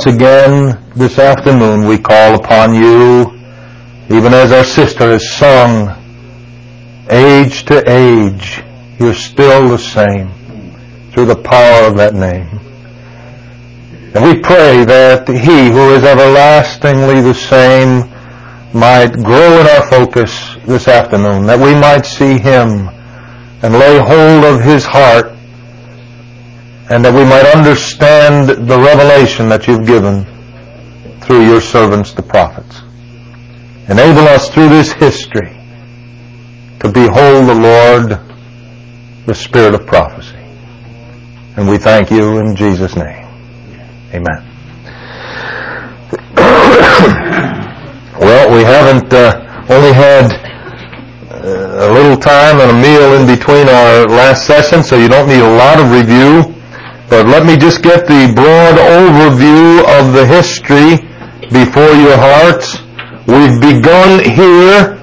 once again this afternoon we call upon you, even as our sister has sung, age to age, you're still the same through the power of that name. And we pray that He who is everlastingly the same might grow in our focus this afternoon, that we might see Him and lay hold of His heart, and that we might understand the revelation that you've given through your servants, the prophets. Enable us through this history to behold the Lord, the Spirit of prophecy. And we thank you in Jesus' name. Amen. Well, we haven't only had a little time and a meal in between our last session, so you don't need a lot of review. But let me just get the broad overview of the history before your hearts. We've begun here.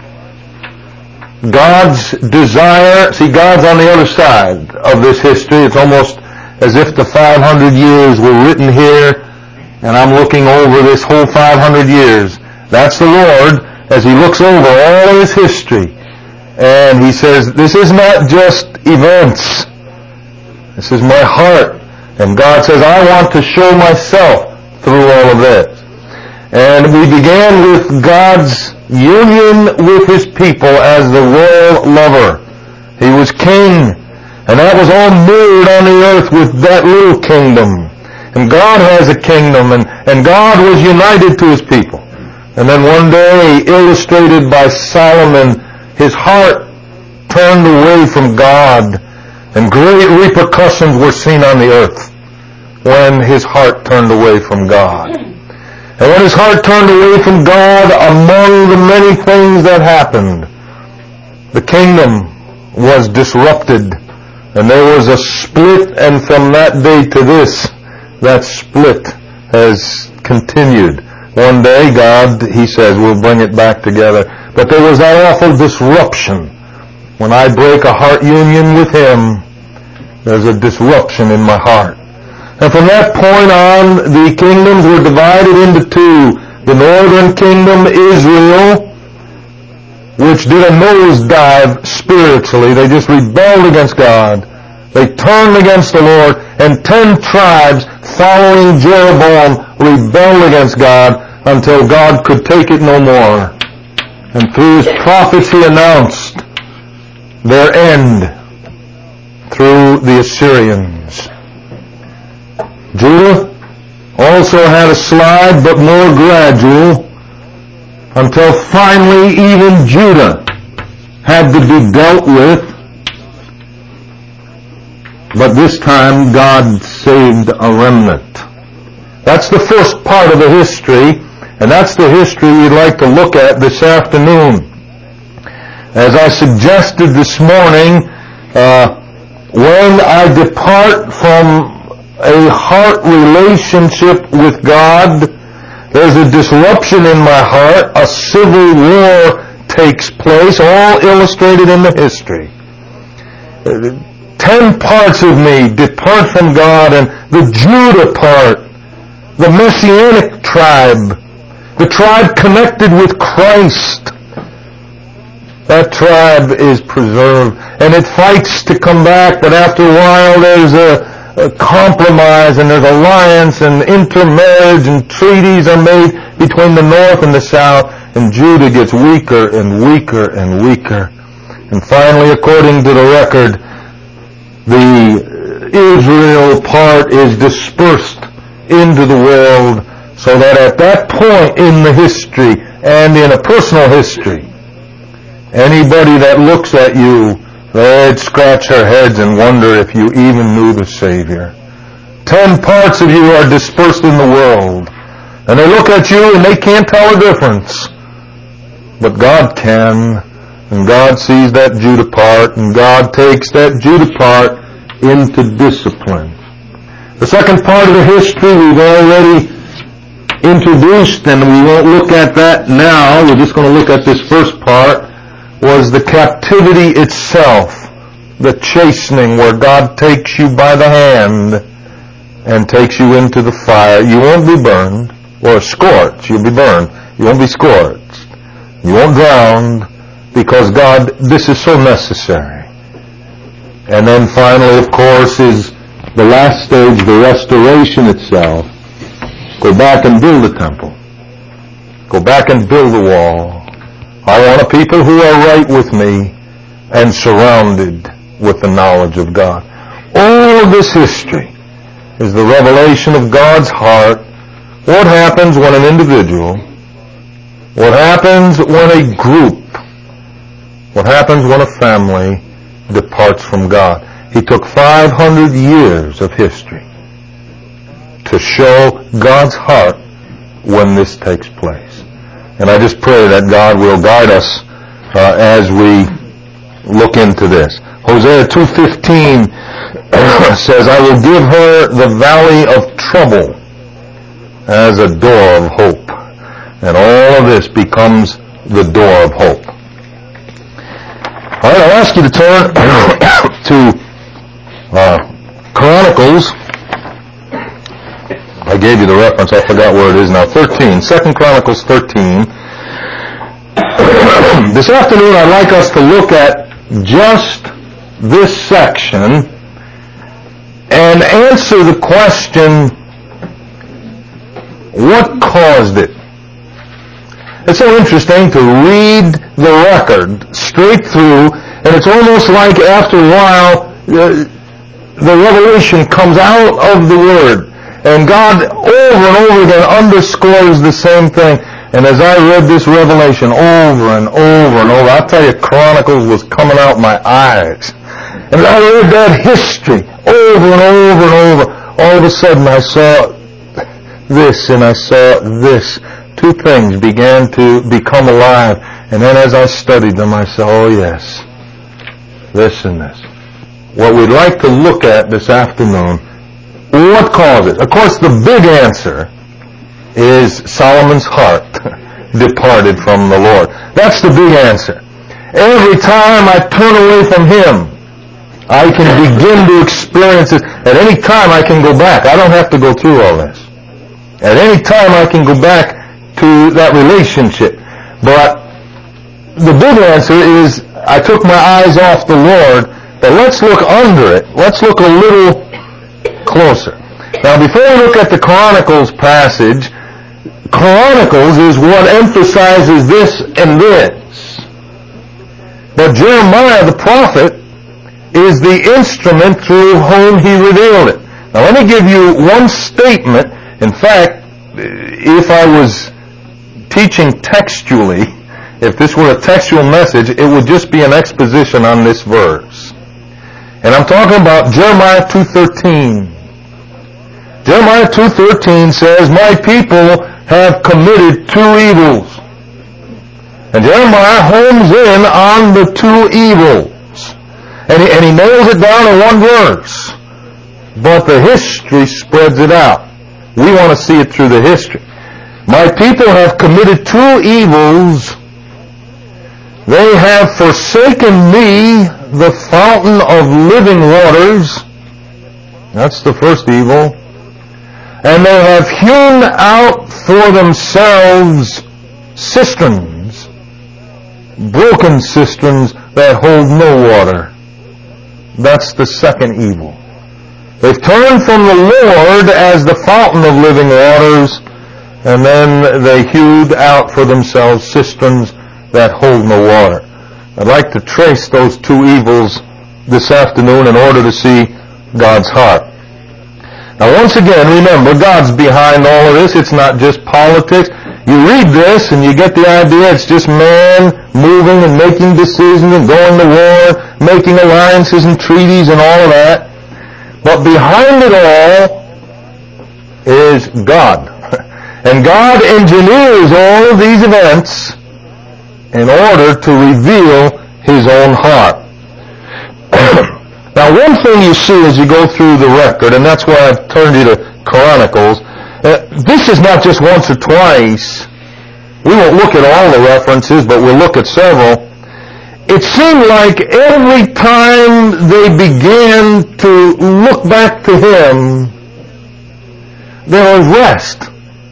God's desire. See, God's on the other side of this history. It's almost as if the 500 years were written here, and I'm looking over this whole 500 years. That's the Lord as He looks over all of His history. And He says, this is not just events. This is my heart. And God says, I want to show myself through all of this. And we began with God's union with His people as the royal lover. He was king. And that was all mirrored on the earth with that little kingdom. And God has a kingdom. And God was united to His people. And then one day, illustrated by Solomon, his heart turned away from God. And great repercussions were seen on the earth when his heart turned away from God. And when his heart turned away from God, among the many things that happened, the kingdom was disrupted. And there was a split, and from that day to this, that split has continued. One day, God, He says, will bring it back together. But there was that awful disruption. When I break a heart union with Him, there's a disruption in my heart. And from that point on, the kingdoms were divided into two. The northern kingdom, Israel, which did a nosedive spiritually. They just rebelled against God. They turned against the Lord, and 10 tribes following Jeroboam rebelled against God until God could take it no more. And through His prophets He announced their end through the Assyrians. Judah also had a slide, but more gradual, until finally even Judah had to be dealt with. But this time God saved a remnant. That's the first part of the history, and that's the history we'd like to look at this afternoon. As I suggested this morning, when I depart from a heart relationship with God, there's a disruption in my heart. A civil war takes place, all illustrated in the history. 10 parts of me depart from God, and the Judah part, the Messianic tribe, the tribe connected with Christ, that tribe is preserved, and it fights to come back, but after a while there's a compromise, and there's alliance and intermarriage, and treaties are made between the north and the south, and Judah gets weaker and weaker and weaker. And finally, according to the record, the Israel part is dispersed into the world, so that at that point in the history, and in a personal history, anybody that looks at you, they'd scratch their heads and wonder if you even knew the Savior. 10 parts of you are dispersed in the world, and they look at you and they can't tell a difference. But God can, and God sees that Judah part, and God takes that Judah part into discipline. The second part of the history we've already introduced, and we won't look at that now. We're just going to look at this first part, was the captivity itself, the chastening where God takes you by the hand and takes you into the fire. You won't be burned or scorched. You'll be burned. You won't be scorched. You won't drown, because God, this is so necessary. And then finally, of course, is the last stage, the restoration itself. Go back and build the temple. Go back and build the wall. I want a people who are right with me and surrounded with the knowledge of God. All of this history is the revelation of God's heart. What happens when an individual, what happens when a group, what happens when a family departs from God. He took 500 years of history to show God's heart when this takes place. And I just pray that God will guide us as we look into this. Hosea 2:15 says, I will give her the valley of trouble as a door of hope. And all of this becomes the door of hope. All right, I'll ask you to turn to Chronicles. I gave you the reference. I forgot where it is now. 13. 2 Chronicles 13. This afternoon I'd like us to look at just this section and answer the question, what caused it? It's so interesting to read the record straight through, and it's almost like after a while the revelation comes out of the Word, and God over and over again underscores the same thing. And as I read this revelation over and over and over, I'll tell you, Chronicles was coming out my eyes. And as I read that history over and over and over, all of a sudden I saw this and I saw this. Two things began to become alive. And then as I studied them, I said, oh yes, this and this. What we'd like to look at this afternoon, what caused it? Of course, the big answer is Solomon's heart departed from the Lord. That's the big answer. Every time I turn away from Him, I can begin to experience it. At any time I can go back. I don't have to go through all this. At any time I can go back to that relationship. But the big answer is I took my eyes off the Lord. But let's look under it. Let's look a little closer. Now before we look at the Chronicles passage, Chronicles is what emphasizes this and this. But Jeremiah the prophet is the instrument through whom he revealed it. Now let me give you one statement. In fact, if I was teaching textually, if this were a textual message, it would just be an exposition on this verse. And I'm talking about Jeremiah 2:13. Jeremiah 2:13 says, my people have committed two evils. And Jeremiah homes in on the two evils. And he nails it down in one verse. But the history spreads it out. We want to see it through the history. My people have committed two evils. They have forsaken me, the fountain of living waters. That's the first evil. And they have hewn out for themselves cisterns, broken cisterns that hold no water. That's the second evil. They've turned from the Lord as the fountain of living waters, and then they hewed out for themselves cisterns that hold no water. I'd like to trace those two evils this afternoon in order to see God's heart. Now once again, remember, God's behind all of this. It's not just politics. You read this and you get the idea it's just man moving and making decisions and going to war, making alliances and treaties and all of that. But behind it all is God. And God engineers all of these events in order to reveal His own heart. Now one thing you see as you go through the record, and that's why I've turned you to Chronicles, this is not just once or twice. We won't look at all the references, but we'll look at several. It seemed like every time they began to look back to Him, there was rest.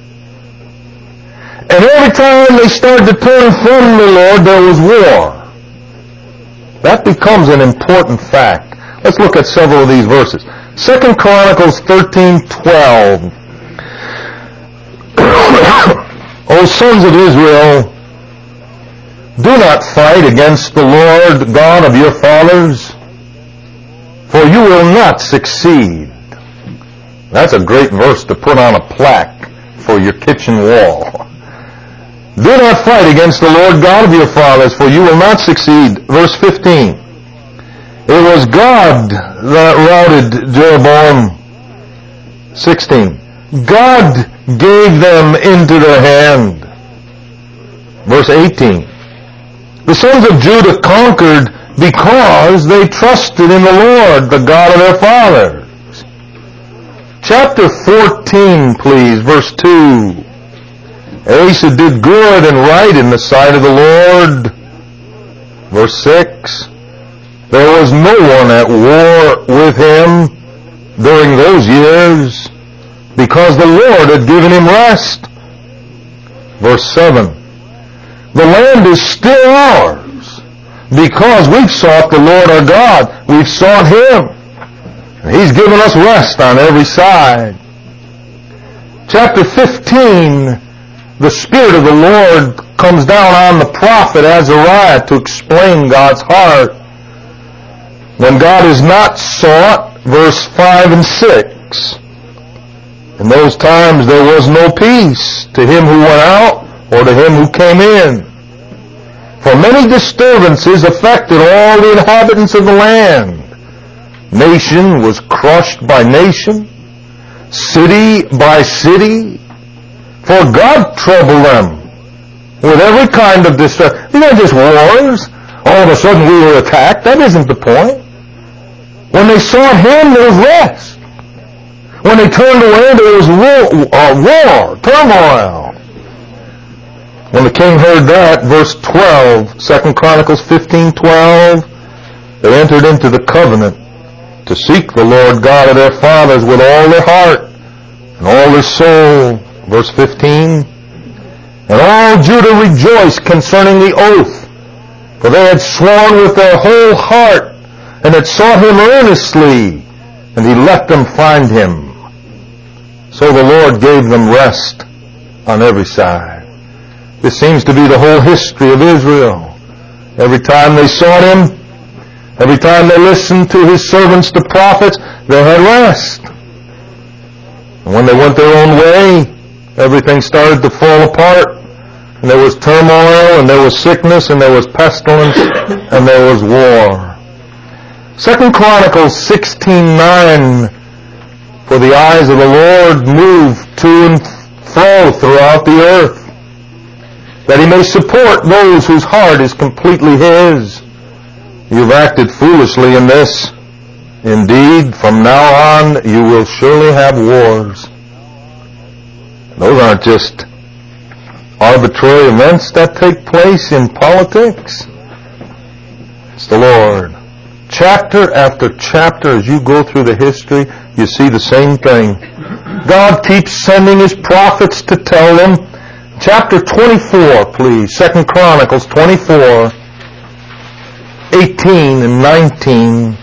And every time they started to turn from the Lord, there was war. That becomes an important fact. Let's look at several of these verses. 2 Chronicles 13:12. O sons of Israel, do not fight against the Lord God of your fathers, for you will not succeed. That's a great verse to put on a plaque for your kitchen wall. Do not fight against the Lord God of your fathers, for you will not succeed. Verse 15. It was God that routed Jeroboam. 16. God gave them into their hand. Verse 18. The sons of Judah conquered because they trusted in the Lord, the God of their fathers. Chapter 14, please, verse 2. Asa did good and right in the sight of the Lord. Verse 6. There was no one at war with him during those years, because the Lord had given him rest. Verse 7. The land is still ours, because we've sought the Lord our God. We've sought Him. He's given us rest on every side. Chapter 15, the Spirit of the Lord comes down on the prophet Azariah to explain God's heart. When God is not sought, verse 5 and 6. In those times there was no peace to him who went out or to him who came in. For many disturbances affected all the inhabitants of the land. Nation was crushed by nation, city by city. For God troubled them with every kind of distress. These aren't just wars. All of a sudden we were attacked. That isn't the point. When they sought Him, there was rest. When they turned away, there was war, turmoil. When the king heard that, verse 12, 2 Chronicles 15:12, they entered into the covenant to seek the Lord God of their fathers with all their heart and all their soul. Verse 15, and all Judah rejoiced concerning the oath, for they had sworn with their whole heart and had sought Him earnestly, and He let them find Him. So the Lord gave them rest on every side. This seems to be the whole history of Israel. Every time they sought Him, every time they listened to His servants, the prophets, they had rest. And when they went their own way, everything started to fall apart. And there was turmoil, and there was sickness, and there was pestilence, and there was war. 2 Chronicles 16:9, for the eyes of the Lord move to and fro throughout the earth, that He may support those whose heart is completely His. You've acted foolishly in this. Indeed, from now on you will surely have wars. Those aren't just arbitrary events that take place in politics. It's the Lord. Chapter after chapter, as you go through the history, you see the same thing. God keeps sending His prophets to tell them. Chapter 24, please. 2 Chronicles 24, 18 and 19.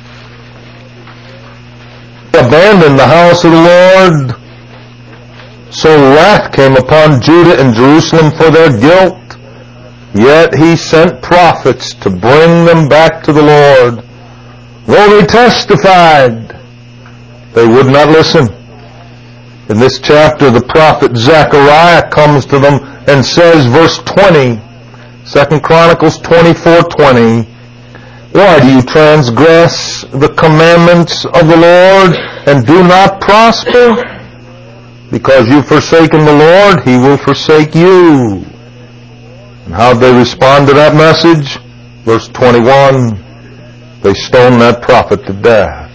Abandoned the house of the Lord, so wrath came upon Judah and Jerusalem for their guilt. Yet He sent prophets to bring them back to the Lord. Though they testified, they would not listen. In this chapter, the prophet Zechariah comes to them and says, verse 20, 2 Chronicles 24:20, why do you transgress the commandments of the Lord and do not prosper? Because you've forsaken the Lord, He will forsake you. And how did they respond to that message? Verse 21, they stoned that prophet to death.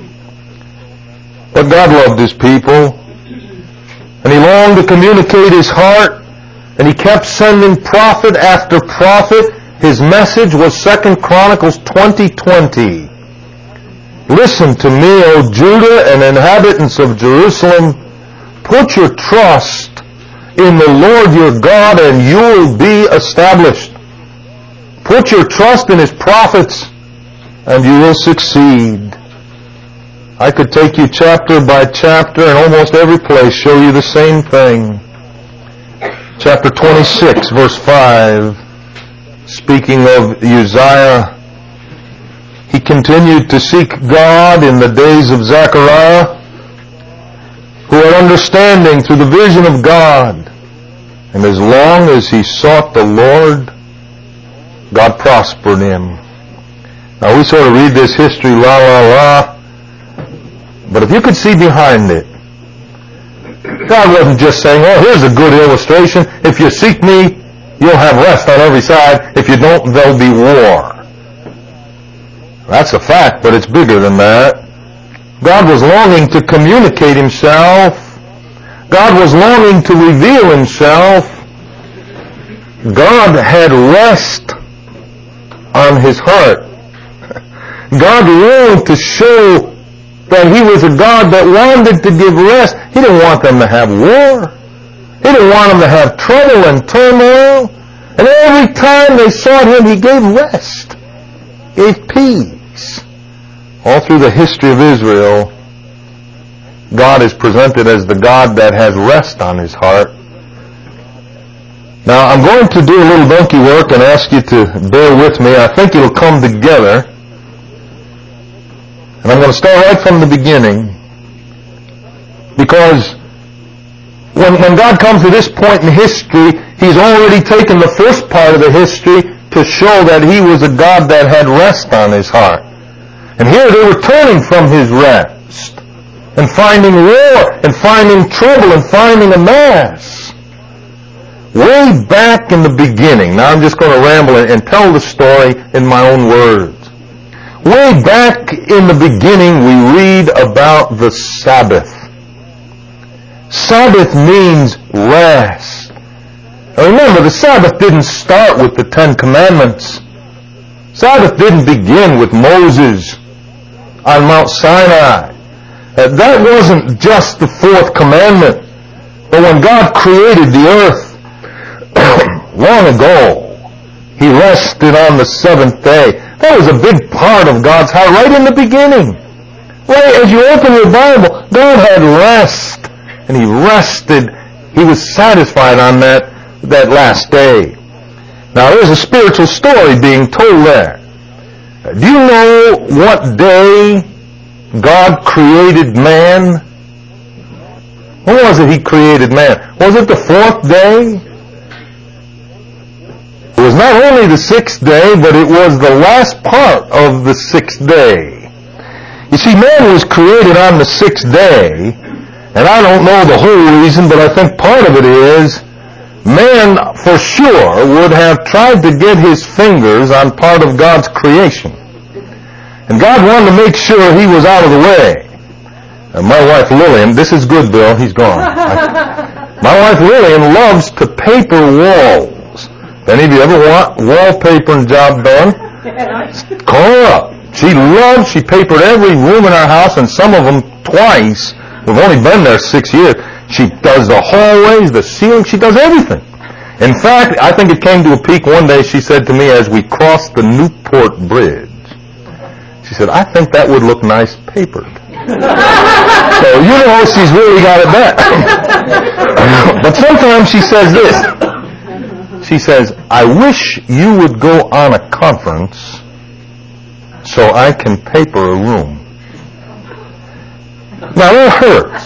But God loved His people, and He longed to communicate His heart, and He kept sending prophet after prophet. His message was 2 Chronicles 20:20. Listen to me, O Judah and inhabitants of Jerusalem. Put your trust in the Lord your God and you'll be established. Put your trust in His prophets and you will succeed. I could take you chapter by chapter and almost every place show you the same thing. Chapter 26, verse 5, speaking of Uzziah, he continued to seek God in the days of Zechariah, who had understanding through the vision of God. And as long as he sought the Lord, God prospered him. Now we sort of read this history, la la la, but if you could see behind it, God wasn't just saying, oh, here's a good illustration. If you seek me, you'll have rest on every side. If you don't, there'll be war. That's a fact, but it's bigger than that. God was longing to communicate Himself. God was longing to reveal Himself. God had rest on His heart. God longed to show that He was a God that wanted to give rest. He didn't want them to have war. He didn't want them to have trouble and turmoil. And every time they sought Him, He gave rest, gave peace. All through the history of Israel, God is presented as the God that has rest on His heart. Now, I'm going to do a little donkey work and ask you to bear with me. I think it'll come together. And I'm going to start right from the beginning. Because when God comes to this point in history, He's already taken the first part of the history to show that He was a God that had rest on His heart. And here they were turning from His rest and finding war and finding trouble and finding a mess. Way back in the beginning, now I'm just going to ramble and tell the story in my own words. Way back in the beginning, we read about the Sabbath. Sabbath means rest. Now remember, the Sabbath didn't start with the Ten Commandments. Sabbath didn't begin with Moses on Mount Sinai. That wasn't just the fourth commandment. But when God created the earth long ago, He rested on the seventh day. That was a big part of God's heart right in the beginning. Right as you open your Bible, God had rest. And He rested. He was satisfied on that last day. Now there's a spiritual story being told there. Do you know what day God created man? When was it He created man? Was it the fourth day? It was not only the sixth day, but it was the last part of the sixth day. You see, man was created on the sixth day, and I don't know the whole reason, but I think part of it is man, for sure, would have tried to get his fingers on part of God's creation. And God wanted to make sure he was out of the way. And my wife Lillian, this is good, Bill, he's gone. My wife Lillian loves to paper walls. If any of you ever want wallpapering job done, call her up. She papered every room in our house, and some of them twice. We've only been there 6 years. She does the hallways, the ceiling, she does everything. In fact, I think it came to a peak one day. She said to me as we crossed the Newport Bridge, she said, I think that would look nice papered. So you know she's really got it back. But sometimes she says this. She says, I wish you would go on a conference so I can paper a room. Now that hurts.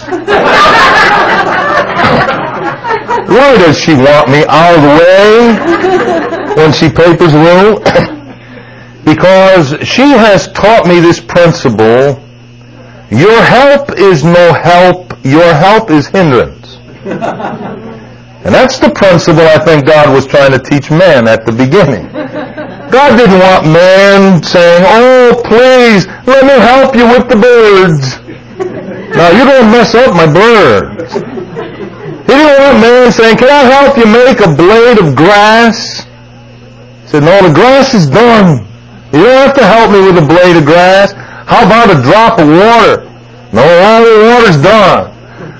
Why does she want me out of the way when she papers a room? Because she has taught me this principle: your help is no help, your help is hindrance. And that's the principle I think God was trying to teach man at the beginning. God didn't want man saying, oh, please, let me help you with the birds. Now, you're going to mess up my birds. He didn't want man saying, can I help you make a blade of grass? He said, no, the grass is done. You don't have to help me with a blade of grass. How about a drop of water? No, all the water's done.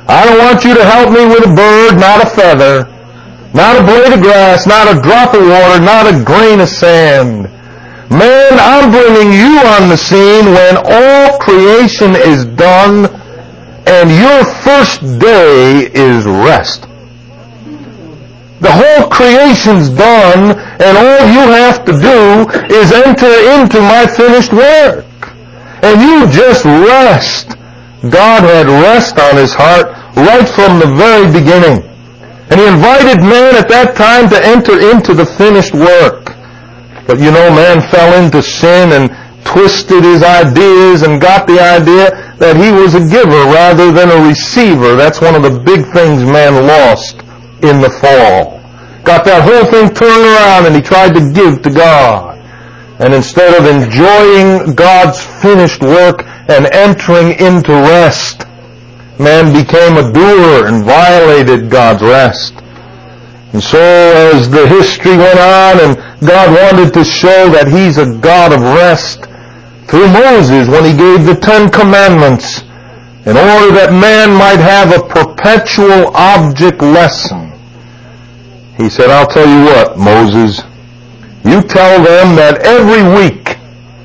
I don't want you to help me with a bird, not a feather, not a blade of grass, not a drop of water, not a grain of sand. Man, I'm bringing you on the scene when all creation is done and your first day is rest. The whole creation's done and all you have to do is enter into my finished work. And you just rest. God had rest on his heart right from the very beginning. And he invited man at that time to enter into the finished work. But you know, man fell into sin and twisted his ideas and got the idea that he was a giver rather than a receiver. That's one of the big things man lost in the fall. Got that whole thing turned around and he tried to give to God. And instead of enjoying God's finished work and entering into rest, man became a doer and violated God's rest. And so as the history went on and God wanted to show that he's a God of rest through Moses when he gave the 10 Commandments in order that man might have a perpetual object lesson. He said, I'll tell you what, Moses, you tell them that every week,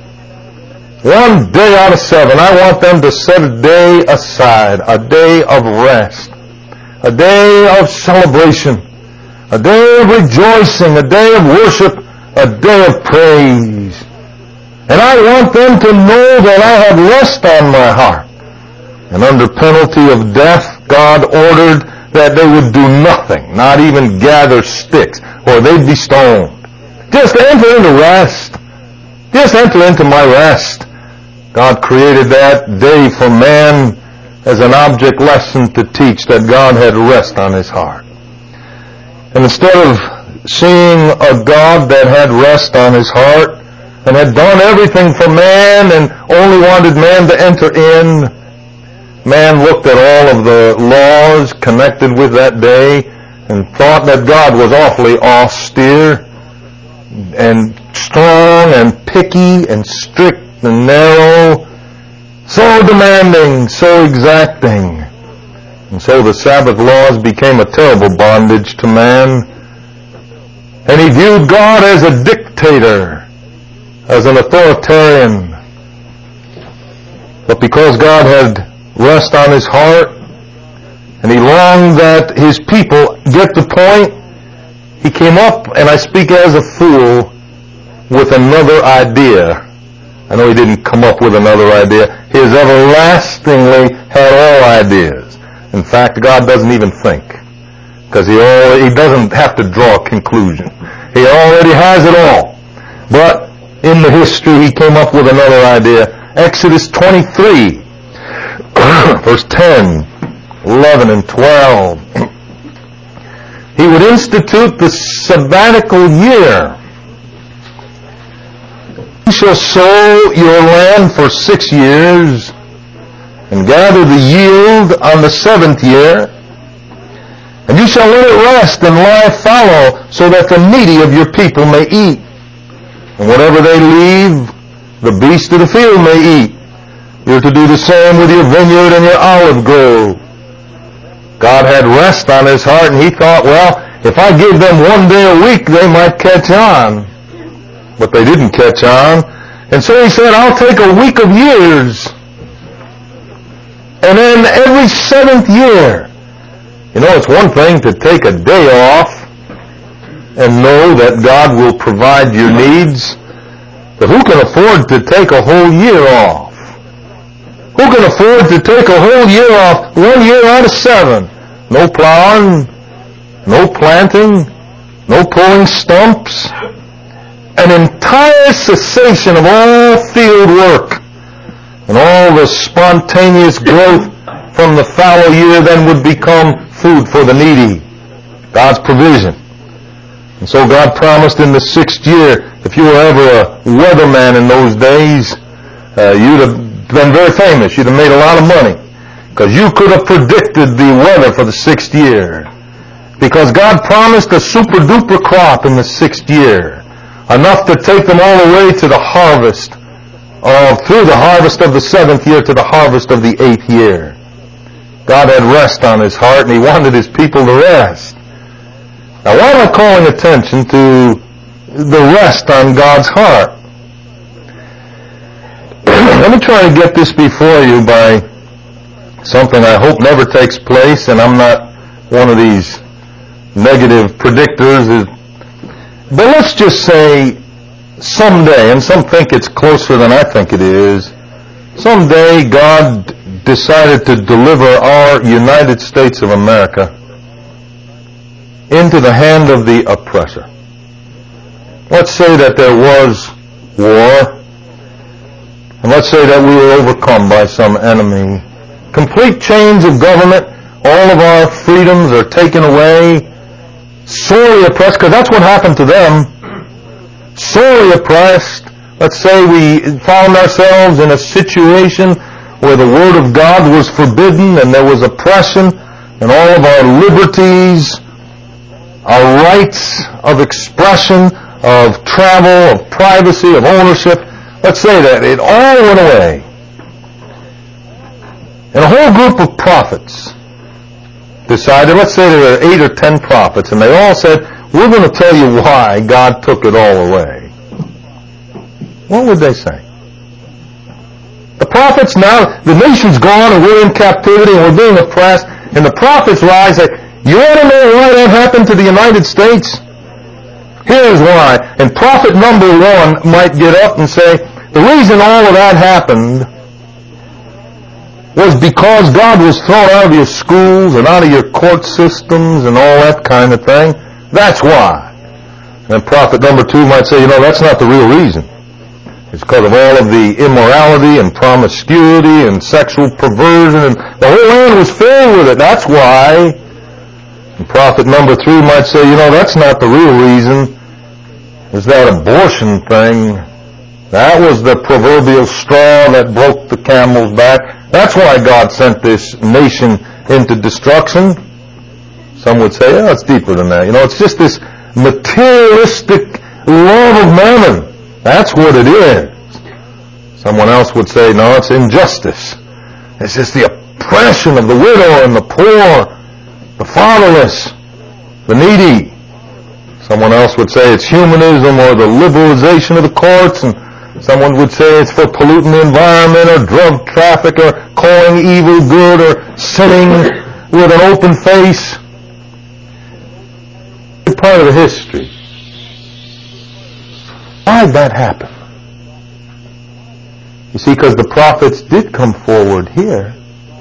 1 day out of 7, I want them to set a day aside, a day of rest, a day of celebration, a day of rejoicing, a day of worship, a day of praise. And I want them to know that I have rest on my heart. And under penalty of death, God ordered that they would do nothing, not even gather sticks, or they'd be stoned. Just enter into rest. Just enter into my rest. God created that day for man as an object lesson to teach that God had rest on his heart. And instead of seeing a God that had rest on his heart and had done everything for man and only wanted man to enter in, man looked at all of the laws connected with that day and thought that God was awfully austere and strong and picky and strict and narrow, so demanding, so exacting. And so the Sabbath laws became a terrible bondage to man. And he viewed God as a dictator, as an authoritarian. But because God had rest on his heart, and he longed that his people get the point, he came up, and I speak as a fool, with another idea. I know he didn't come up with another idea. He has everlastingly had all ideas. In fact, God doesn't even think, because he doesn't have to draw a conclusion. He already has it all. But in the history, he came up with another idea. Exodus 23, verse 10, 11, and 12. He would institute the sabbatical year. You shall sow your land for 6 years, and gather the yield on the 7th year. And you shall let it rest and lie fallow, so that the needy of your people may eat. And whatever they leave, the beasts of the field may eat. You're to do the same with your vineyard and your olive grove. God had rest on his heart, and he thought, well, if I give them 1 day a week, they might catch on. But they didn't catch on. And so he said, I'll take a week of years. And then every 7th year, you know, it's one thing to take a day off and know that God will provide your needs. But who can afford to take a whole year off? Who can afford to take a whole year off, 1 year out of 7? No plowing, no planting, no pulling stumps. An entire cessation of all field work, and all the spontaneous growth from the fallow year then would become food for the needy. God's provision. And so God promised in the 6th year, if you were ever a weatherman in those days, you'd have been very famous. You'd have made a lot of money, because you could have predicted the weather for the 6th year. Because God promised a super duper crop in the 6th year, enough to take them all the way to the harvest, through the harvest of the 7th year to the harvest of the 8th year. God had rest on His heart, and He wanted His people to rest. Now, why am I calling attention to the rest on God's heart? Let me try to get this before you by something I hope never takes place, and I'm not one of these negative predictors. But let's just say someday, and some think it's closer than I think it is, someday God decided to deliver our United States of America into the hand of the oppressor. Let's say that there was war, and let's say that we were overcome by some enemy. Complete change of government, all of our freedoms are taken away, sorely oppressed, because that's what happened to them. Sorely oppressed. Let's say we found ourselves in a situation where the Word of God was forbidden and there was oppression, and all of our liberties, our rights of expression, of travel, of privacy, of ownership, let's say that it all went away. And a whole group of prophets decided, let's say there were 8 or 10 prophets, and they all said, we're going to tell you why God took it all away. What would they say? The prophets now, the nation's gone and we're in captivity and we're being oppressed, and the prophets rise and say, you want to know why that happened to the United States? Here's why. And prophet number 1 might get up and say, the reason all of that happened was because God was thrown out of your schools and out of your court systems and all that kind of thing. That's why. And prophet number 2 might say, that's not the real reason. It's because of all of the immorality and promiscuity and sexual perversion, and the whole land was filled with it. That's why. And prophet number 3 might say, that's not the real reason. It's that abortion thing. That was the proverbial straw that broke the camel's back. That's why God sent this nation into destruction. Some would say, it's deeper than that. It's just this materialistic love of mammon. That's what it is. Someone else would say, no, it's injustice. It's just the oppression of the widow and the poor, the fatherless, the needy. Someone else would say it's humanism or the liberalization of the courts, and someone would say it's for polluting the environment or drug traffic or calling evil good or sinning with an open face. It's part of the history. Why did that happen? You see, because the prophets did come forward here,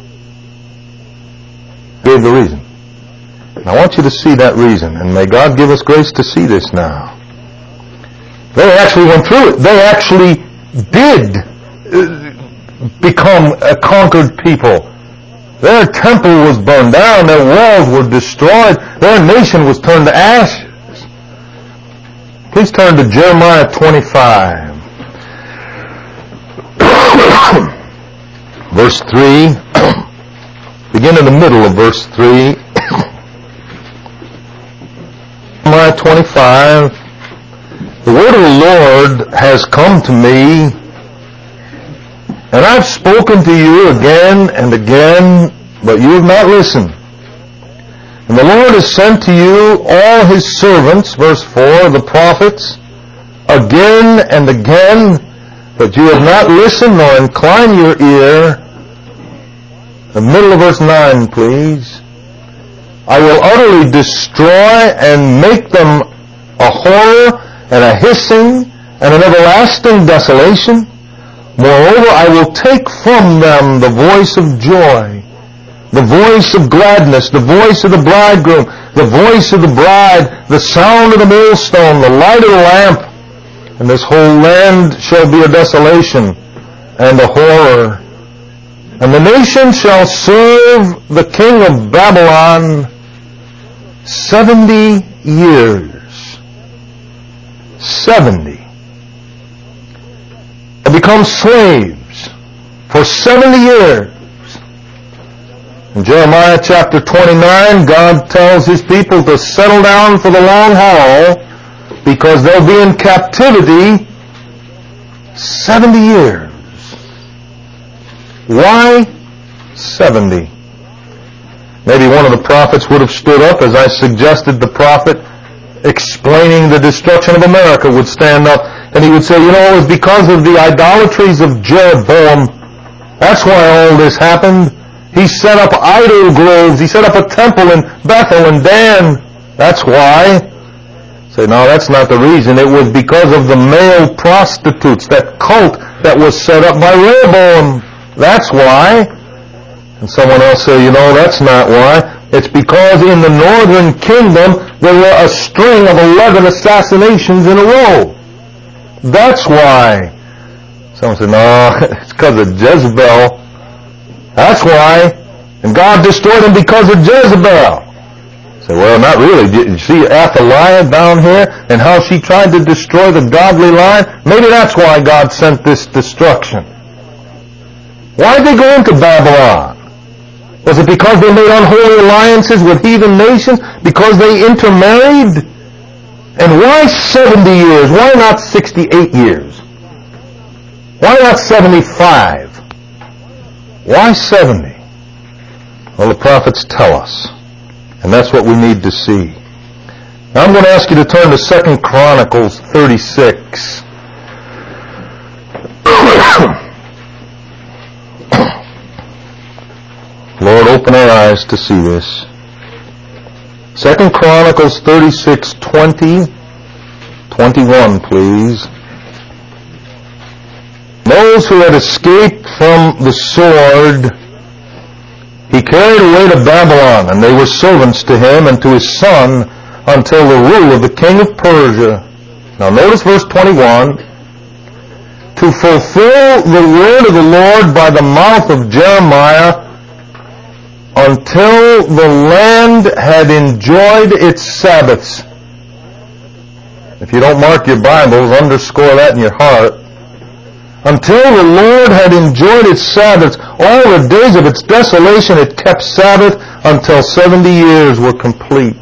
gave the reason. And I want you to see that reason, and may God give us grace to see this now. They actually went through it. They actually did become a conquered people. Their temple was burned down. Their walls were destroyed. Their nation was turned to ashes. Please turn to Jeremiah 25. Verse 3. Begin in the middle of verse 3. Jeremiah 25. The word of the Lord has come to me, and I've spoken to you again and again, but you have not listened. And the Lord has sent to you all His servants, verse 4, the prophets, again and again, but you have not listened nor inclined your ear. The middle of verse 9, please. I will utterly destroy and make them a horror and a hissing and an everlasting desolation. Moreover, I will take from them the voice of joy, the voice of gladness, the voice of the bridegroom, the voice of the bride, the sound of the millstone, the light of the lamp. And this whole land shall be a desolation and a horror. And the nation shall serve the king of Babylon 70 years. 70. And become slaves for 70 years. In Jeremiah chapter 29, God tells His people to settle down for the long haul because they'll be in captivity 70 years. Why 70? Maybe one of the prophets would have stood up, as I suggested. The prophet explaining the destruction of America would stand up, and he would say, you know, it was because of the idolatries of Jeroboam. That's why all this happened. He set up idol groves. He set up a temple in Bethel and Dan. That's why. Say, no, that's not the reason. It was because of the male prostitutes, that cult that was set up by Rehoboam. That's why. And someone else say, you know, that's not why. It's because in the northern kingdom there were a string of 11 assassinations in a row. That's why. Someone said, no, it's because of Jezebel. That's why. And God destroyed them because of Jezebel. Say, well, not really. Did you see Athaliah down here and how she tried to destroy the godly line? Maybe that's why God sent this destruction. Why did they go into Babylon? Was it because they made unholy alliances with heathen nations? Because they intermarried? And why 70 years? Why not 68 years? Why not 75? Why 70? Well, the prophets tell us. And that's what we need to see. Now I'm going to ask you to turn to 2 Chronicles 36. Lord, open our eyes to see this. 2 Chronicles 36, 20, 21, please. Those who had escaped from the sword he carried away to Babylon, and they were servants to him and to his son until the rule of the king of Persia. Now notice verse 21. To fulfill the word of the Lord by the mouth of Jeremiah, until the land had enjoyed its Sabbaths. If you don't mark your Bibles, underscore that in your heart. Until the Lord had enjoyed its Sabbaths, all the days of its desolation it kept Sabbath until 70 years were complete.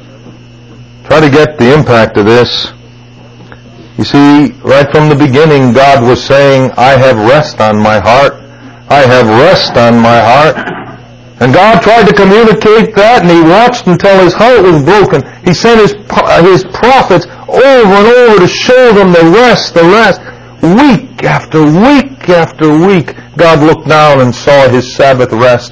Try to get the impact of this. You see, right from the beginning, God was saying, I have rest on my heart. I have rest on my heart. And God tried to communicate that, and he watched until his heart was broken. He sent his prophets over and over to show them the rest. Week after week after week, God looked down and saw his Sabbath rest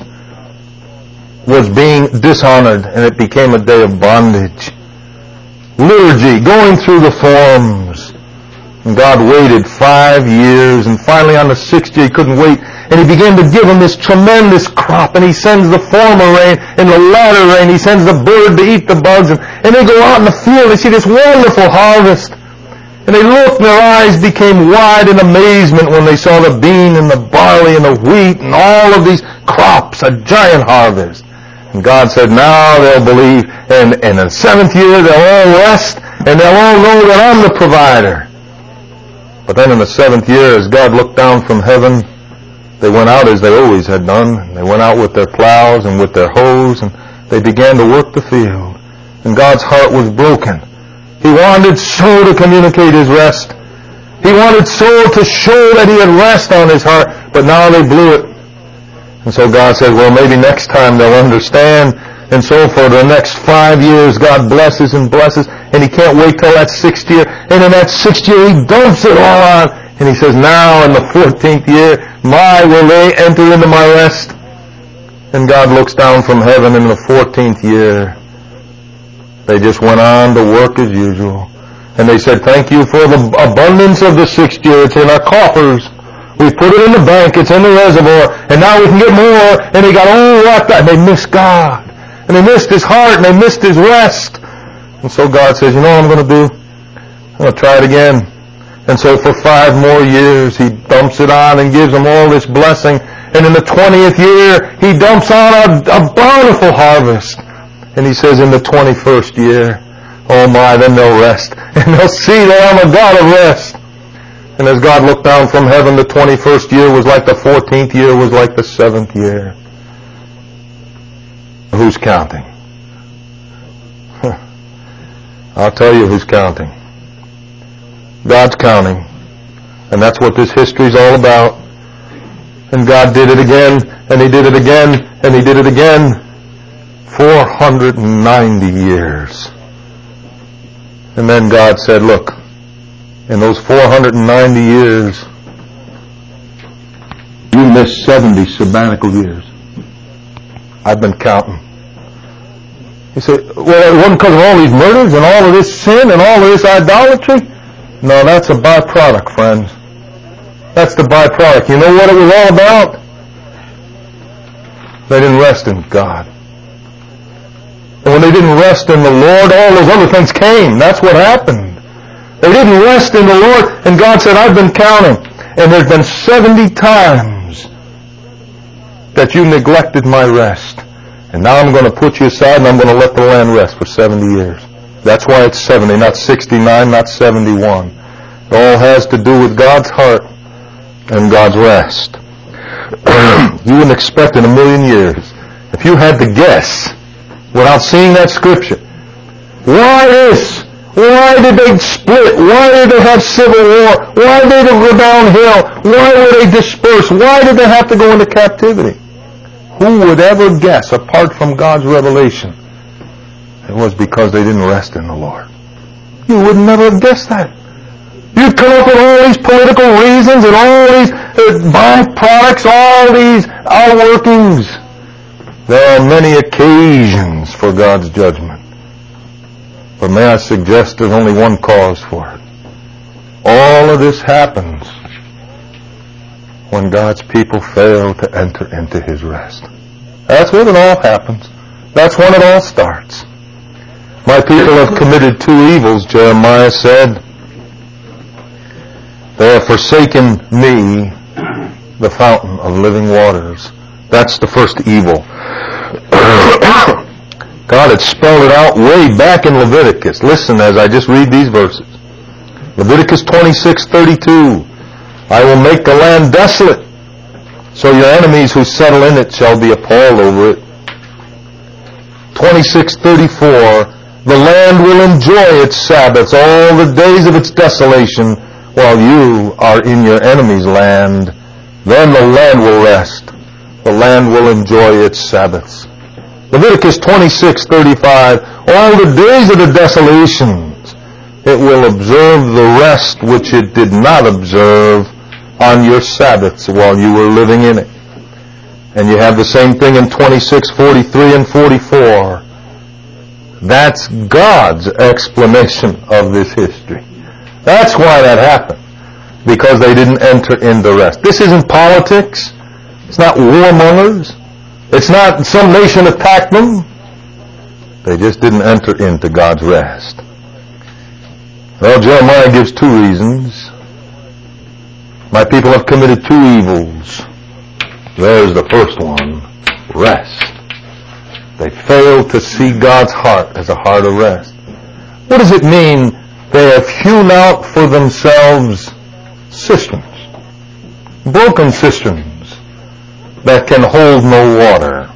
was being dishonored, and it became a day of bondage. Liturgy, going through the forms. And God waited 5 years, and finally on the 6th year he couldn't wait, and he began to give them this tremendous crop, and he sends the former rain and the latter rain. He sends the bird to eat the bugs, and they go out in the field, they see this wonderful harvest. And they looked, and their eyes became wide in amazement when they saw the bean and the barley and the wheat and all of these crops, a giant harvest. And God said, now they'll believe, and in the 7th year they'll all rest, and they'll all know that I'm the provider. But then in the 7th year, as God looked down from heaven, they went out as they always had done. They went out with their plows and with their hoes, and they began to work the field. And God's heart was broken. He wanted so to communicate his rest. He wanted so to show that he had rest on his heart, but now they blew it. And so God said, well, maybe next time they'll understand. And so for the next 5 years, God blesses and blesses, and he can't wait till that 6th year. And in that 6th year, he dumps it all on. And he says, now in the 14th year, will they enter into my rest? And God looks down from heaven in the 14th year. They just went on to work as usual. And they said, thank you for the abundance of the 6th year. It's in our coffers. We put it in the bank. It's in the reservoir. And now we can get more. And they got all wrapped up. And they missed God. And they missed his heart. And they missed his rest. And so God says, you know what I'm going to do? I'm going to try it again. And so for 5 more years, he dumps it on and gives them all this blessing. And in the 20th year, he dumps on a bountiful harvest. And he says in the 21st year, oh my, then they'll rest. And they'll see that I'm a God of rest. And as God looked down from heaven, the 21st year was like the 14th year was like the 7th year. Who's counting? I'll tell you who's counting. God's counting. And that's what this history's all about. And God did it again, and he did it again, and he did it again. 490 years. And then God said, look, in those 490 years, you missed 70 sabbatical years. I've been counting. You say, well, it wasn't because of all these murders and all of this sin and all of this idolatry? No, that's a byproduct, friends. That's the byproduct. You know what it was all about? They didn't rest in God. And when they didn't rest in the Lord, all those other things came. That's what happened. They didn't rest in the Lord, and God said, I've been counting, and there's been 70 times that you neglected my rest. And now I'm going to put you aside, and I'm going to let the land rest for 70 years. That's why it's 70, not 69, not 71. It all has to do with God's heart and God's rest. You wouldn't expect in a million years, if you had to guess, without seeing that scripture, why this? Why did they split? Why did they have civil war? Why did they go downhill? Why were they dispersed? Why did they have to go into captivity? Who would ever guess, apart from God's revelation, it was because they didn't rest in the Lord? You would never have guessed that. You'd come up with all these political reasons and all these byproducts, all these outworkings. There are many occasions for God's judgment. But may I suggest there's only one cause for it. All of this happens when God's people fail to enter into His rest. That's when it all happens. That's when it all starts. My people have committed two evils, Jeremiah said. They have forsaken me, the fountain of living waters. That's the first evil. God had spelled it out way back in Leviticus. Listen as I just read these verses. Leviticus 26:32. I will make the land desolate, so your enemies who settle in it shall be appalled over it. 26:34. The land will enjoy its Sabbaths all the days of its desolation, while you are in your enemy's land. Then the land will rest. The land will enjoy its Sabbaths. Leviticus 26:35. All the days of the desolations, it will observe the rest which it did not observe on your Sabbaths while you were living in it. And you have the same thing in 26:43 and 44. That's God's explanation of this history. That's why that happened. Because they didn't enter into rest. This isn't politics. It's not warmongers. It's not some nation attacked them. They just didn't enter into God's rest. Well, Jeremiah gives two reasons. My people have committed two evils. There's the first one. Rest. They failed to see God's heart as a heart of rest. What does it mean? They have hewn out for themselves cisterns. Broken cisterns that can hold no water.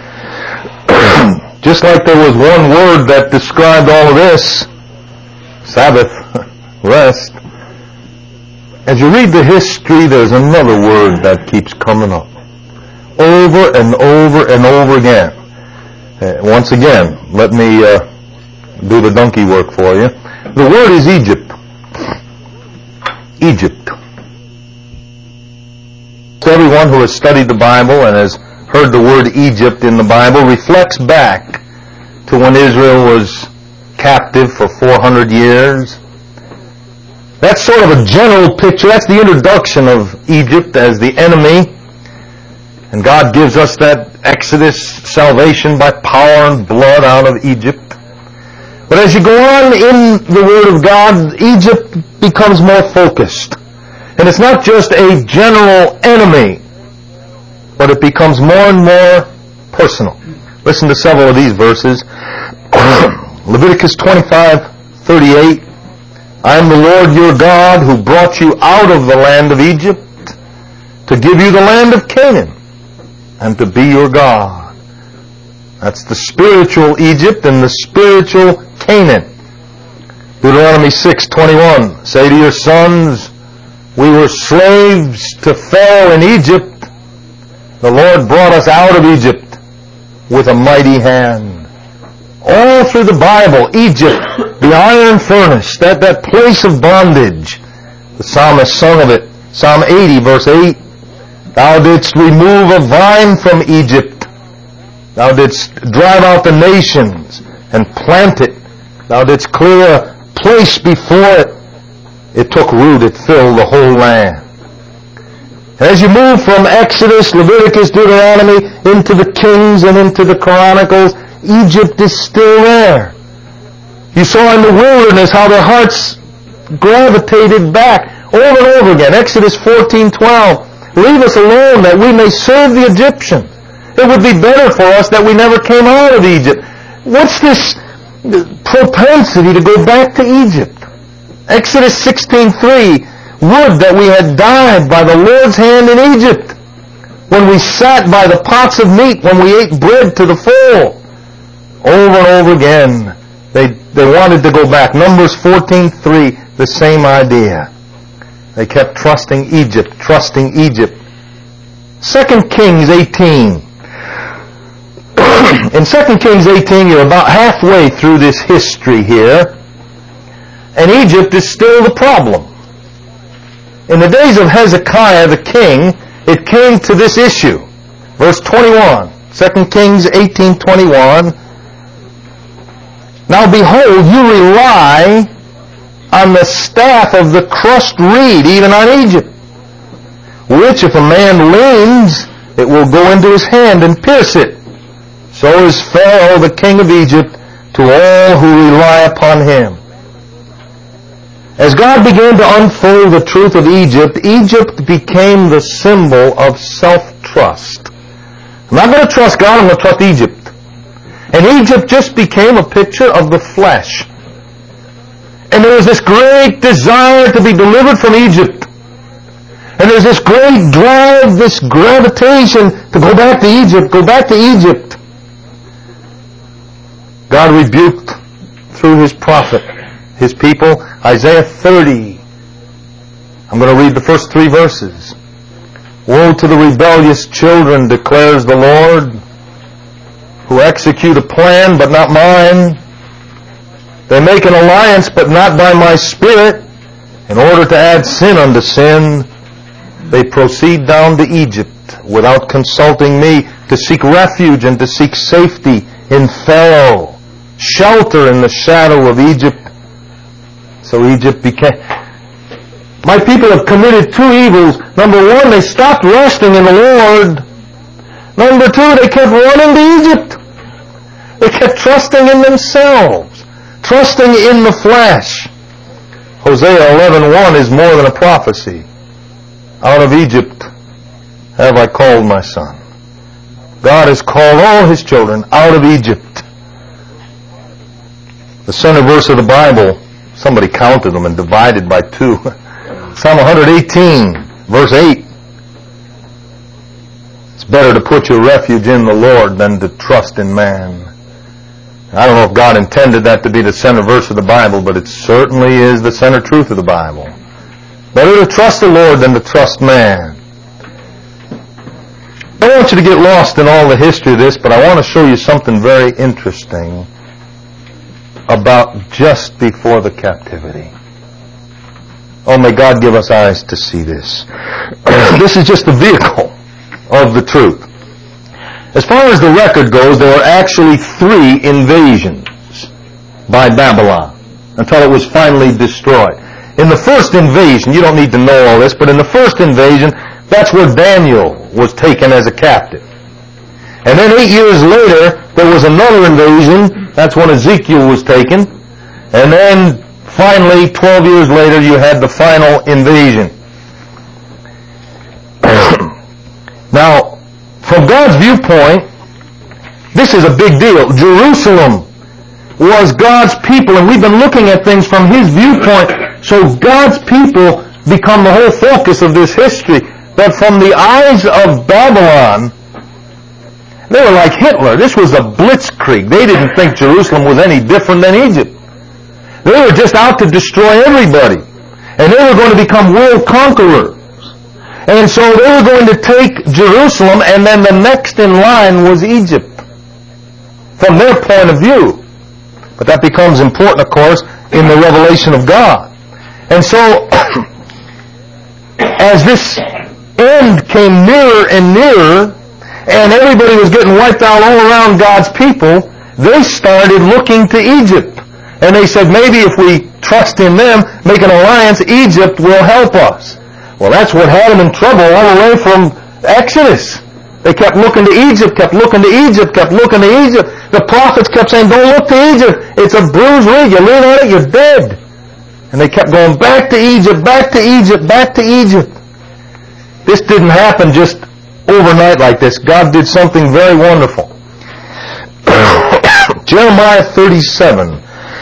Just like there was one word that described all of this, Sabbath, rest. As you read the history, there's another word that keeps coming up. Over and over and over again. Once again, let me do the donkey work for you. The word is Egypt. Egypt. So everyone who has studied the Bible and has heard the word Egypt in the Bible reflects back to when Israel was captive for 400 years. That's sort of a general picture. That's the introduction of Egypt as the enemy. And God gives us that Exodus salvation by power and blood out of Egypt. But as you go on in the Word of God, Egypt becomes more focused. And it's not just a general enemy, but it becomes more and more personal. Listen to several of these verses. Leviticus 25:38. I am the Lord your God who brought you out of the land of Egypt to give you the land of Canaan and to be your God. That's the spiritual Egypt and the spiritual Canaan. Deuteronomy 6:21. Say to your sons, we were slaves to Pharaoh in Egypt. The Lord brought us out of Egypt. with a mighty hand. All through the Bible, Egypt, the iron furnace, that place of bondage. The psalmist sung of it. Psalm 80, verse 8. Thou didst remove a vine from Egypt. Thou didst drive out the nations and plant it. Thou didst clear a place before it. It took root. It filled the whole land. As you move from Exodus, Leviticus, Deuteronomy, into the Kings and into the Chronicles, Egypt is still there. You saw in the wilderness how their hearts gravitated back over and over again. Exodus 14:12. Leave us alone that we may serve the Egyptians. It would be better for us that we never came out of Egypt. What's this propensity to go back to Egypt? Exodus 16:3. Would that we had died by the Lord's hand in Egypt, when we sat by the pots of meat, when we ate bread to the full. Over and over again, they wanted to go back. Numbers 14:3, the same idea. They kept trusting Egypt, trusting Egypt. 2 Kings 18. In 2 Kings 18, you're about halfway through this history here, and Egypt is still the problem. In the days of Hezekiah the king, it came to this issue. Verse 21, 2 Kings 18:21. Now behold, you rely on the staff of the crushed reed, even on Egypt, which if a man leans, it will go into his hand and pierce it. So is Pharaoh the king of Egypt to all who rely upon him. As God began to unfold the truth of Egypt, Egypt became the symbol of self-trust. I'm not going to trust God, I'm going to trust Egypt. And Egypt just became a picture of the flesh. And there was this great desire to be delivered from Egypt. And there's this great drive, this gravitation to go back to Egypt, go back to Egypt. God rebuked through his prophet his people. Isaiah 30. I'm going to read the first 3 verses. Woe to the rebellious children, declares the Lord, who execute a plan, but not mine. They make an alliance, but not by my Spirit. In order to add sin unto sin, they proceed down to Egypt without consulting me, to seek refuge and to seek safety in Pharaoh, shelter in the shadow of Egypt. So Egypt became... My people have committed 2 evils. Number 1, they stopped resting in the Lord. Number 2, they kept running to Egypt. They kept trusting in themselves, trusting in the flesh. Hosea 11:1 is more than a prophecy. Out of Egypt have I called my son. God has called all his children out of Egypt. The center verse of the Bible, somebody counted them and divided by 2. Psalm 118, verse 8. It's better to put your refuge in the Lord than to trust in man. I don't know if God intended that to be the center verse of the Bible, but it certainly is the center truth of the Bible. Better to trust the Lord than to trust man. I don't want you to get lost in all the history of this, but I want to show you something very interesting about just before the captivity. Oh, may God give us eyes to see this. This is just a vehicle of the truth. As far as the record goes, there were actually 3 invasions by Babylon until it was finally destroyed. In the first invasion, you don't need to know all this, but in the first invasion, that's where Daniel was taken as a captive. And then 8 years later, there was another invasion. That's when Ezekiel was taken. And then finally, 12 years later, you had the final invasion. Now, from God's viewpoint, this is a big deal. Jerusalem was God's people, and we've been looking at things from his viewpoint. So God's people become the whole focus of this history. But from the eyes of Babylon, they were like Hitler. This was a blitzkrieg. They didn't think Jerusalem was any different than Egypt. They were just out to destroy everybody. And they were going to become world conquerors. And so they were going to take Jerusalem, and then the next in line was Egypt. from their point of view. But that becomes important, of course, in the revelation of God. And so, as this end came nearer and nearer, and everybody was getting wiped out all around God's people, they started looking to Egypt. And they said, maybe if we trust in them, make an alliance, Egypt will help us. Well, that's what had them in trouble all the way from Exodus. They kept looking to Egypt, kept looking to Egypt, kept looking to Egypt. The prophets kept saying, don't look to Egypt. It's a bruised reed. You lean on it, you're dead. And they kept going back to Egypt, back to Egypt, back to Egypt. This didn't happen just overnight like this. God did something very wonderful. Jeremiah 37.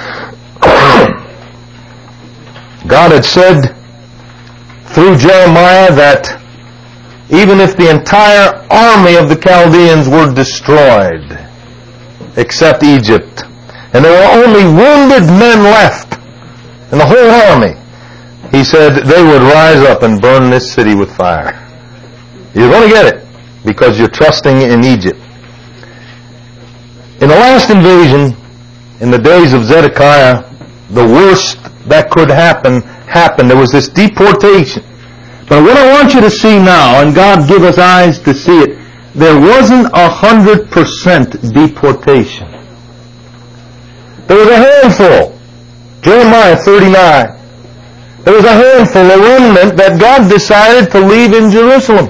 God had said through Jeremiah that even if the entire army of the Chaldeans were destroyed, except Egypt, and there were only wounded men left in the whole army, he said they would rise up and burn this city with fire. You're going to get it because you're trusting in Egypt. In the last invasion, in the days of Zedekiah, the worst that could happen happened. There was this deportation. But what I want you to see now, and God give us eyes to see it, there wasn't 100% deportation. There was a handful. Jeremiah 39. There was a handful, a remnant, that God decided to leave in Jerusalem.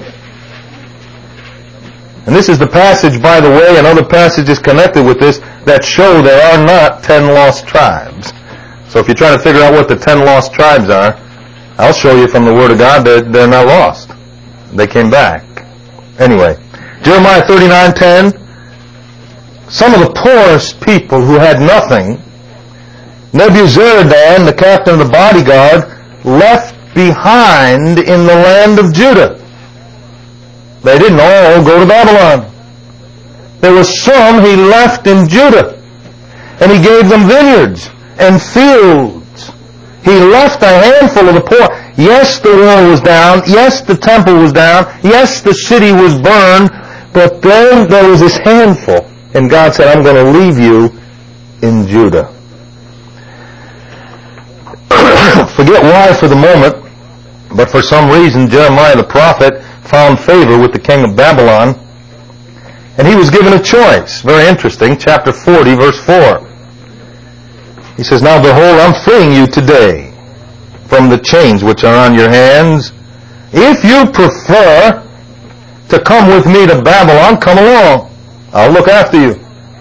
And this is the passage, by the way, and other passages connected with this, that show there are not 10 lost tribes. So if you're trying to figure out what the 10 lost tribes are, I'll show you from the Word of God that they're not lost. They came back. Anyway, Jeremiah 39:10. Some of the poorest people who had nothing, Nebuzaradan, the captain of the bodyguard, left behind in the land of Judah. They didn't all go to Babylon. There were some he left in Judah, and he gave them vineyards and fields. He left a handful of the poor. Yes, the wall was down. Yes, the temple was down. Yes, the city was burned. But then there was this handful. And God said, I'm going to leave you in Judah. Forget why for the moment, but for some reason Jeremiah the prophet found favor with the king of Babylon. And he was given a choice. Very interesting. Chapter 40, verse 4. He says, now behold, I'm freeing you today from the chains which are on your hands. If you prefer to come with me to Babylon, come along. I'll look after you.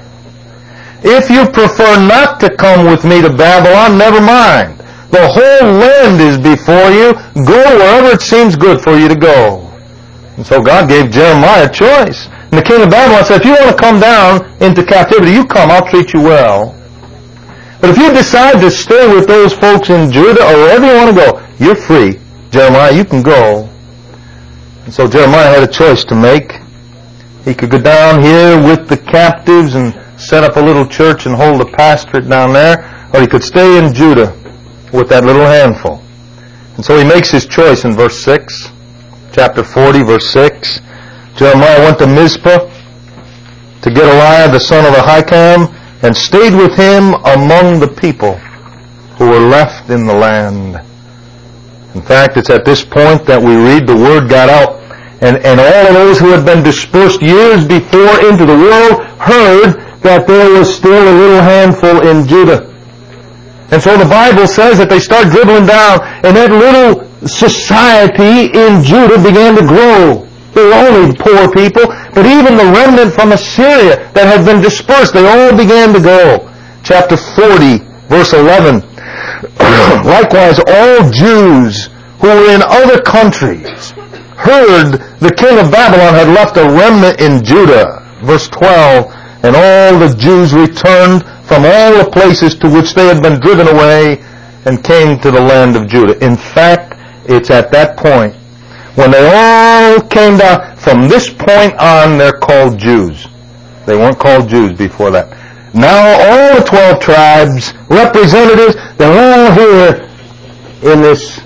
If you prefer not to come with me to Babylon, never mind. The whole land is before you. Go wherever it seems good for you to go. And so God gave Jeremiah a choice. And the king of Babylon said, if you want to come down into captivity, you come, I'll treat you well. But if you decide to stay with those folks in Judah or wherever you want to go, you're free. Jeremiah, you can go. And so Jeremiah had a choice to make. He could go down here with the captives and set up a little church and hold a pastorate down there, or he could stay in Judah with that little handful. And so he makes his choice in verse 6, chapter 40, verse 6. Jeremiah went to Mizpah to get Eliah, the son of Ahikam, and stayed with him among the people who were left in the land. In fact, it's at this point that we read the word got out, and all of those who had been dispersed years before into the world heard that there was still a little handful in Judah. And so the Bible says that they start dribbling down, and that little society in Judah began to grow. They were only poor people, but even the remnant from Assyria that had been dispersed, they all began to go. Chapter 40, verse 11. Likewise, all Jews who were in other countries heard the king of Babylon had left a remnant in Judah. Verse 12. And all the Jews returned from all the places to which they had been driven away and came to the land of Judah. In fact, it's at that point when they all came down. From this point on, they're called Jews. They weren't called Jews before that. Now all the 12 tribes, representatives, they're all here in this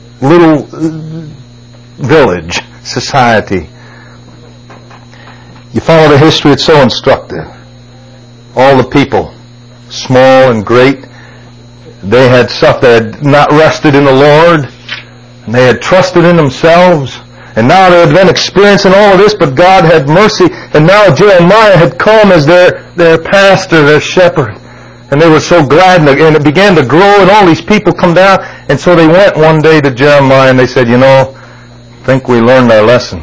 little village society. You follow the history, it's so instructive. All the people, small and great, they had not rested in the Lord, and they had trusted in themselves, and now they had been experiencing all of this, but God had mercy, and now Jeremiah had come as their pastor, their shepherd, and they were so glad, and it began to grow, and all these people come down, and so they went one day to Jeremiah, and they said, I think we learned our lesson.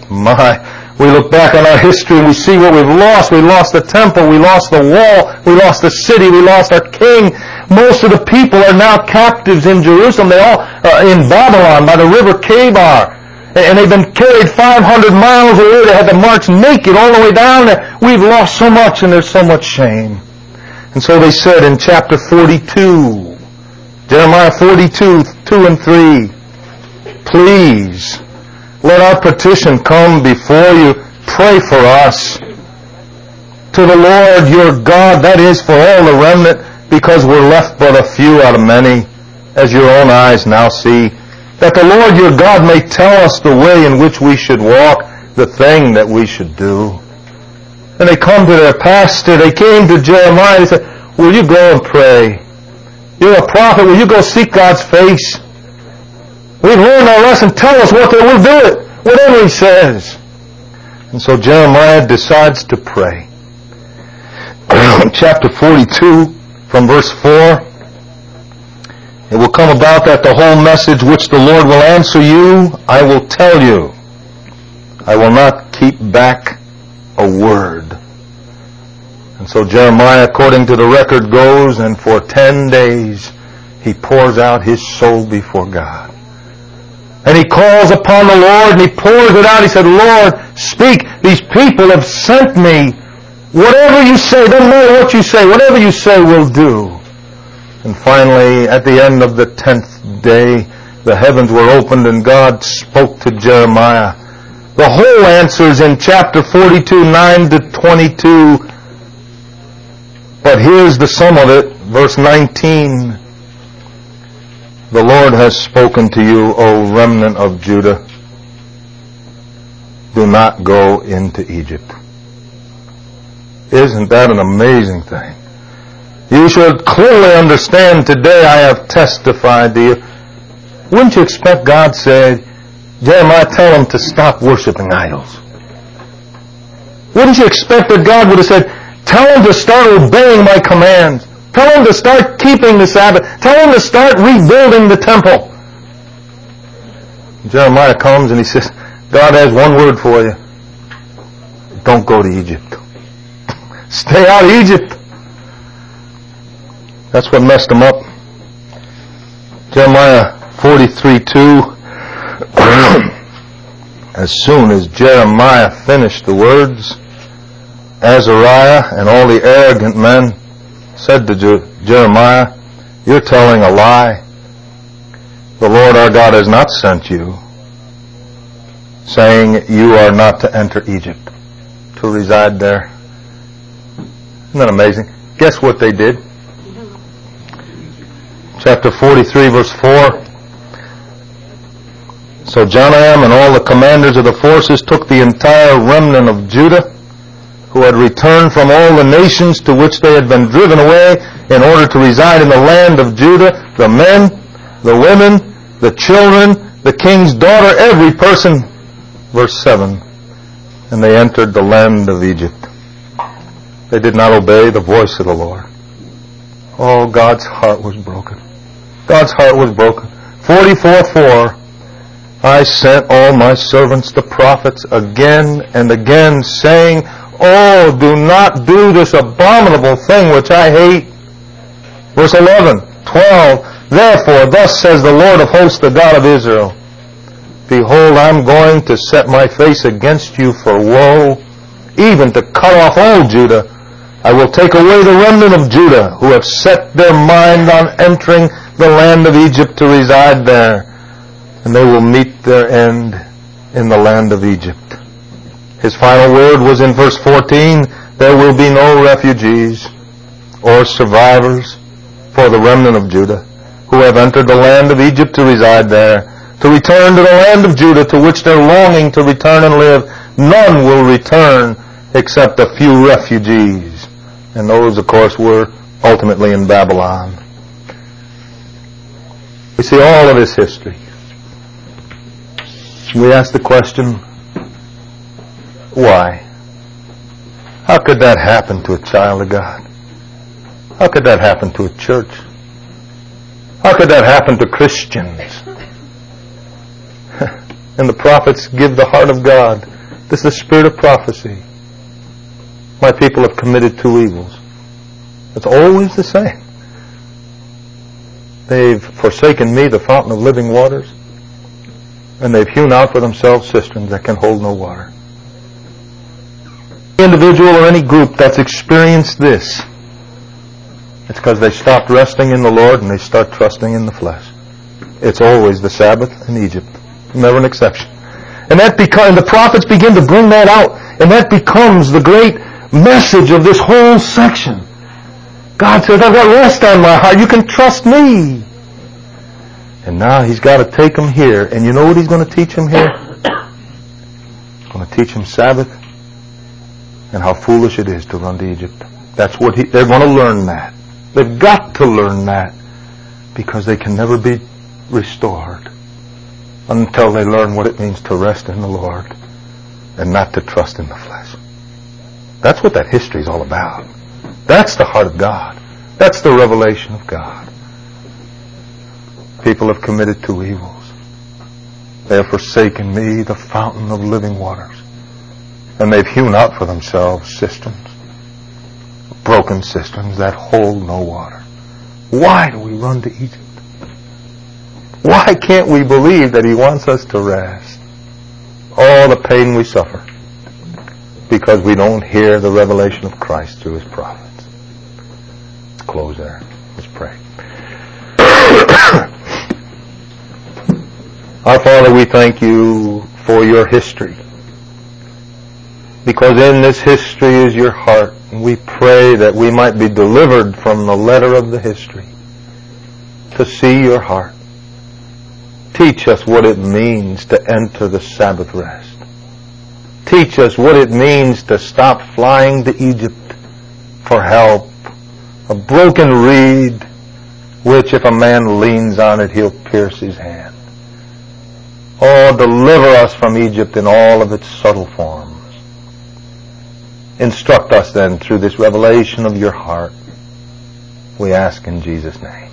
We look back on our history and we see what we've lost. We lost the temple, we lost the wall, we lost the city, we lost our king. Most of the people are now captives in Jerusalem. They all in Babylon by the river Chebar. And they've been carried 500 miles away. They had to march naked all the way down there. We've lost so much and there's so much shame. And so they said in chapter 42, Jeremiah 42, 2 and 3, please, let our petition come before you. Pray for us. To the Lord your God, that is for all the remnant, because we're left but a few out of many, as your own eyes now see, that the Lord your God may tell us the way in which we should walk, the thing that we should do. And they come to their pastor, they came to Jeremiah, they said, will you go and pray? You're a prophet, will you go seek God's face? We've learned our lesson. Tell us what we'll do it. Whatever he says. And so Jeremiah decides to pray. Chapter 42, from verse 4. It will come about that the whole message which the Lord will answer you, I will tell you. I will not keep back a word. And so Jeremiah, according to the record goes, and for 10 days he pours out his soul before God. And he calls upon the Lord and he pours it out. He said, Lord, speak. These people have sent me. Whatever you say, doesn't matter what you say, whatever you say we'll do. And finally, at the end of the 10th day, the heavens were opened and God spoke to Jeremiah. The whole answer is in chapter 42, 9 to 22. But here's the sum of it, verse 19. The Lord has spoken to you, O remnant of Judah. Do not go into Egypt. Isn't that an amazing thing? You should clearly understand today I have testified to you. Wouldn't you expect God said, Jeremiah, tell them to stop worshiping idols? Wouldn't you expect that God would have said, tell them to start obeying my commands? Tell them to start keeping the Sabbath. Tell them to start rebuilding the temple. Jeremiah comes and he says, God has one word for you. Don't go to Egypt. Stay out of Egypt. That's what messed him up. Jeremiah 43:2. As soon as Jeremiah finished the words, Azariah and all the arrogant men said to Jeremiah, you're telling a lie. The Lord our God has not sent you, saying you are not to enter Egypt, to reside there. Isn't that amazing? Guess what they did? Chapter 43, verse 4. So Jonam and all the commanders of the forces took the entire remnant of Judah, who had returned from all the nations to which they had been driven away, in order to reside in the land of Judah, the men, the women, the children, the king's daughter, every person. Verse 7. And they entered the land of Egypt. They did not obey the voice of the Lord. Oh, God's heart was broken. God's heart was broken. 44:4. I sent all my servants the prophets again and again, saying, oh, do not do this abominable thing which I hate. Verse 11, 12. Therefore, thus says the Lord of hosts, the God of Israel, behold, I'm going to set my face against you for woe, even to cut off all Judah. I will take away the remnant of Judah, who have set their mind on entering the land of Egypt to reside there, and they will meet their end in the land of Egypt. His final word was in verse 14, there will be no refugees or survivors for the remnant of Judah, who have entered the land of Egypt to reside there, to return to the land of Judah to which they're longing to return and live. None will return, except a few refugees. And those, of course, were ultimately in Babylon. We see all of this history. We ask the question, why? How could that happen to a child of God? How could that happen to a church? How could that happen to Christians? And the prophets give the heart of God. This is the spirit of prophecy. My people have committed two evils. It's always the same. They've forsaken me, the fountain of living waters, and they've hewn out for themselves cisterns that can hold no water. Any individual or any group that's experienced this, it's because they stopped resting in the Lord and they start trusting in the flesh. It's always the Sabbath in Egypt. Never an exception. And the prophets begin to bring that out, and that becomes the great message of this whole section. God says, I've got rest on my heart. You can trust me. And now He's got to take them here. And you know what He's going to teach them here? He's going to teach them Sabbath and how foolish it is to run to Egypt. That's what they're going to learn that. They've got to learn that, because they can never be restored until they learn what it means to rest in the Lord and not to trust in the flesh. That's what that history is all about. That's the heart of God. That's the revelation of God. People have committed two evils. They have forsaken me, the fountain of living waters, and they've hewn out for themselves cisterns, broken cisterns that hold no water. Why do we run to Egypt? Why can't we believe that He wants us to rest? All the pain we suffer because we don't hear the revelation of Christ through His prophets. Let's close there. Let's pray. Our Father, we thank You for Your history, because in this history is Your heart. And we pray that we might be delivered from the letter of the history to see Your heart. Teach us what it means to enter the Sabbath rest. Teach us what it means to stop flying to Egypt for help. A broken reed, which if a man leans on it, he'll pierce his hand. Oh, deliver us from Egypt in all of its subtle forms. Instruct us then through this revelation of Your heart. We ask in Jesus' name.